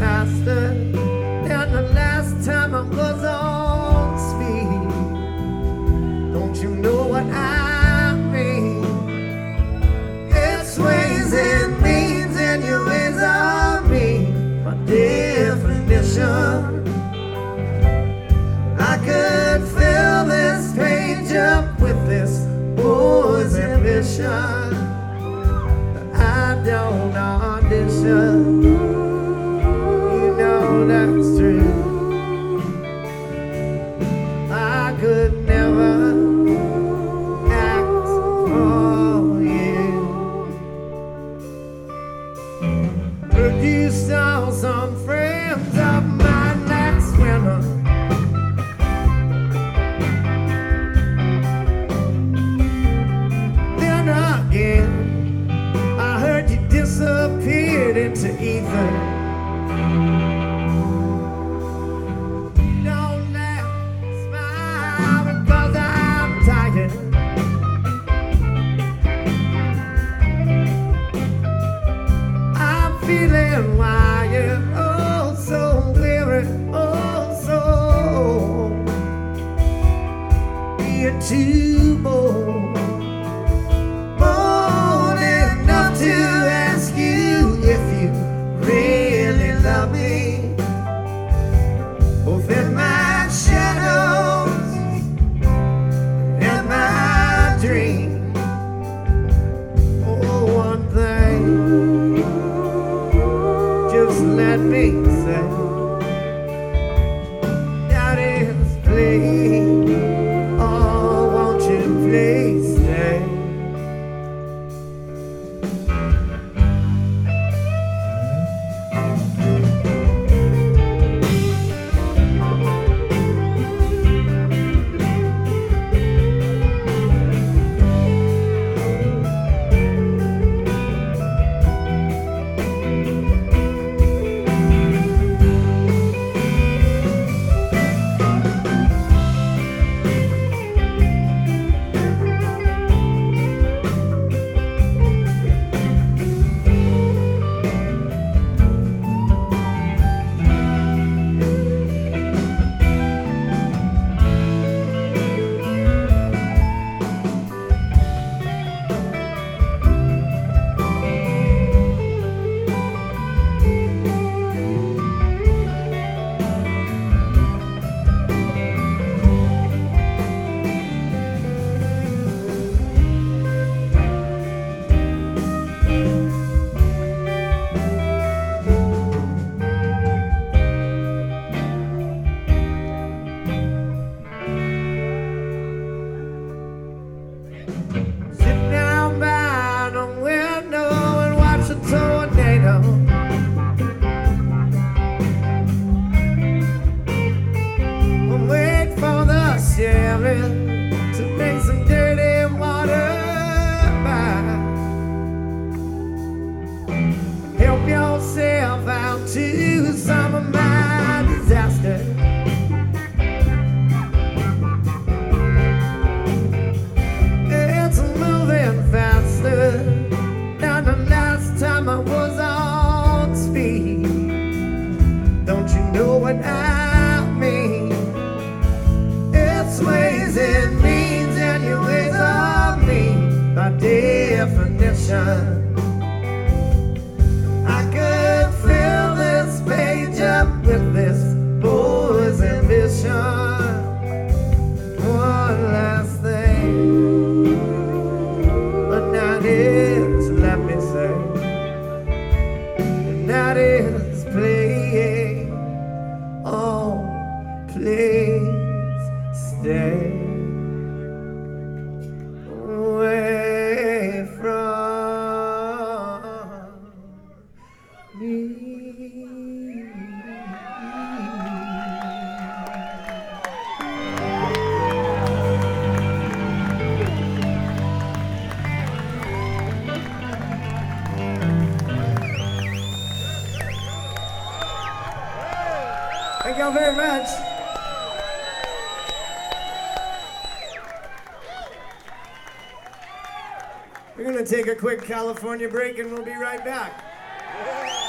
faster than the last time I was on speed. Don't you know what I mean? It's ways and means and your ways are me. My definition. I could fill this page up with this boy's ambition. I don't audition. You know that's true. I could never act for you. Heard you saw some friends of mine last winter. Then again I heard you disappeared into ether. Don't laugh, smile, because I'm tired. I'm feeling wired, oh so weary, oh so you're too bold. To ask you if you really love me, both in my shadows and my dreams. Oh, one thing, just let me say, that is please, oh, won't you please stay? To make some dirty water by. Help yourself out to some of my disaster. It's moving faster than the last time I was on speed. Don't you know what I mean? Ways and means and your ways are me. By definition, I could fill this page up with this boy's ambition. One last thing, but that is, let me say, and that is playing, oh please stay away from me. Thank you all very much. We're going to take a quick California break and we'll be right back.